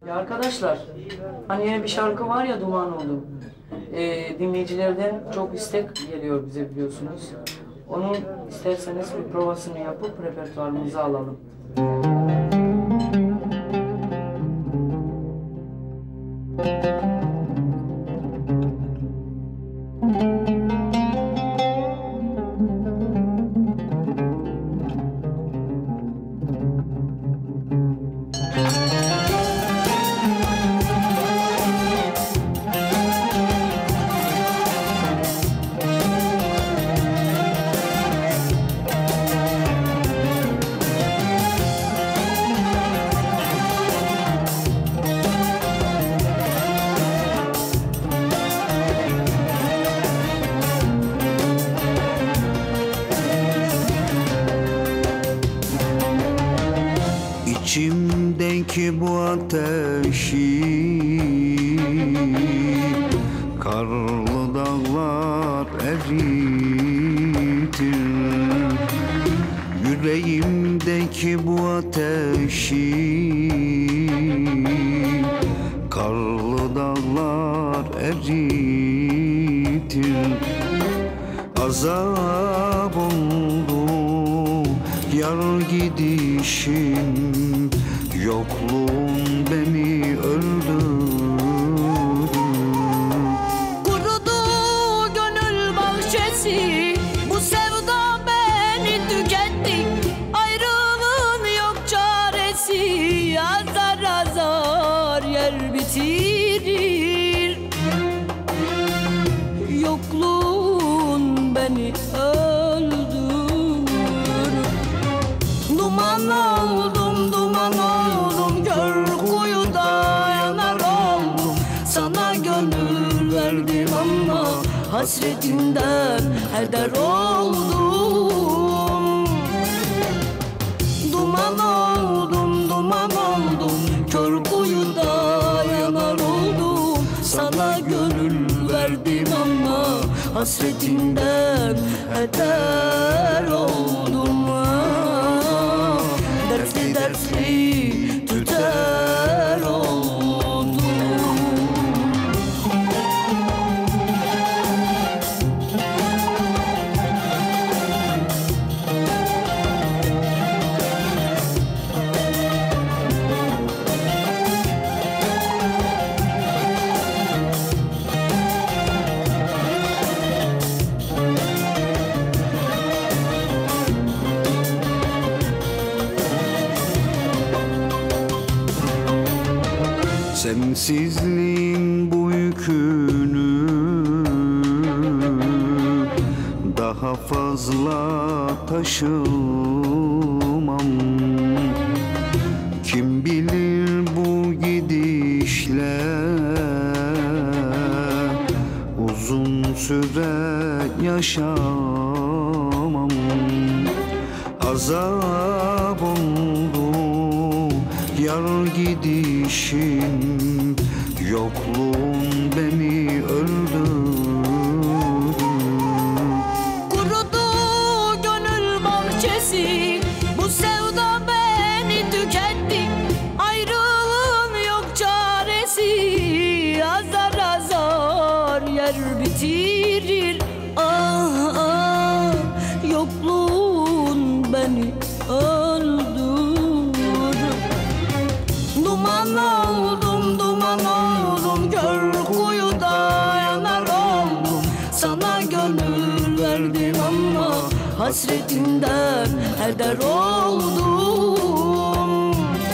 Ya arkadaşlar, hani yeni bir şarkı var ya Duman oldu. Dinleyicilerden çok istek geliyor bize biliyorsunuz. Onun isterseniz bir provasını yapıp repertuarımıza alalım. İçimdeki bu ateşi karlı dağlar eritir. Yüreğimdeki bu ateşi karlı dağlar eritir. Azap oldu yar gidişin, yokluğun beni öldürdü. Kurudu gönül bahçesi, bu sevda beni tüketti. Ayrılığın yok çaresi, azar azar yer bitirir. Yokluğun beni öldürdü. Duman oldum, duman oldum, kör kuyuda yanar oldum. Sana gönül verdim ama hasretinden heder oldum. Duman oldum, duman oldum, kör kuyuda yanar oldum. Sana gönül verdim ama hasretinden heder oldum. Dertli dertli tüter oldum. Sensizliğin bu yükünü daha fazla taşımam. Kim bilir bu gidişle uzun süre yaşamam. Azap oldu yar gidişin, yokluğun beni öldürdü. Kurudu gönül bahçesi, bu sevda beni tüketti. Ayrılığın yok çaresi, azar azar yer bitirir. Ah ah, yokluğun beni öldürdü. Duman oldum, duman oldum, kör kuyuda yanar oldum. Sana gönül verdim ama hasretinden heder oldum.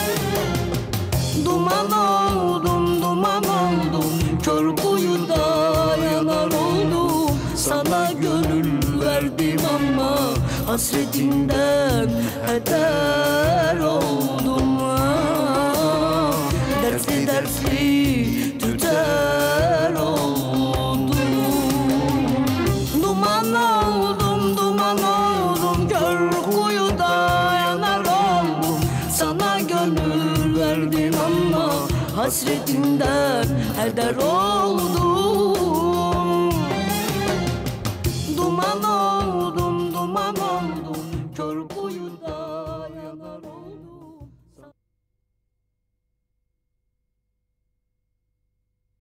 Duman oldum, duman oldum, kör kuyuda yanar oldum. Sana gönül verdim ama hasretinden heder oldum. Dertli dertli tüter oldum. Duman oldum, duman oldum, kör kuyuda yanar oldum. Sana gönül verdim ama hasretinden heder oldum.